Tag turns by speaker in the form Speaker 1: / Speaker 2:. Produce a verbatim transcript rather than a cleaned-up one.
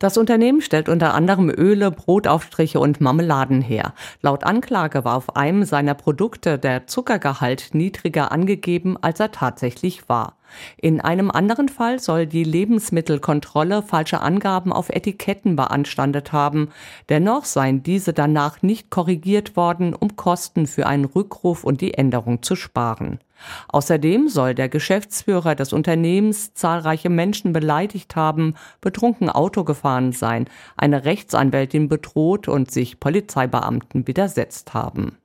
Speaker 1: Das Unternehmen stellt unter anderem Öle, Brotaufstriche und Marmeladen her. Laut Anklage war auf einem seiner Produkte der Zuckergehalt niedriger angegeben, als er tatsächlich war. In einem anderen Fall soll die Lebensmittelkontrolle falsche Angaben auf Etiketten beanstandet haben. Dennoch seien diese danach nicht korrigiert worden, um Kosten für einen Rückruf und die Änderung zu sparen. Außerdem soll der Geschäftsführer des Unternehmens zahlreiche Menschen beleidigt haben, betrunken Auto gefahren sein, eine Rechtsanwältin bedroht und sich Polizeibeamten widersetzt haben.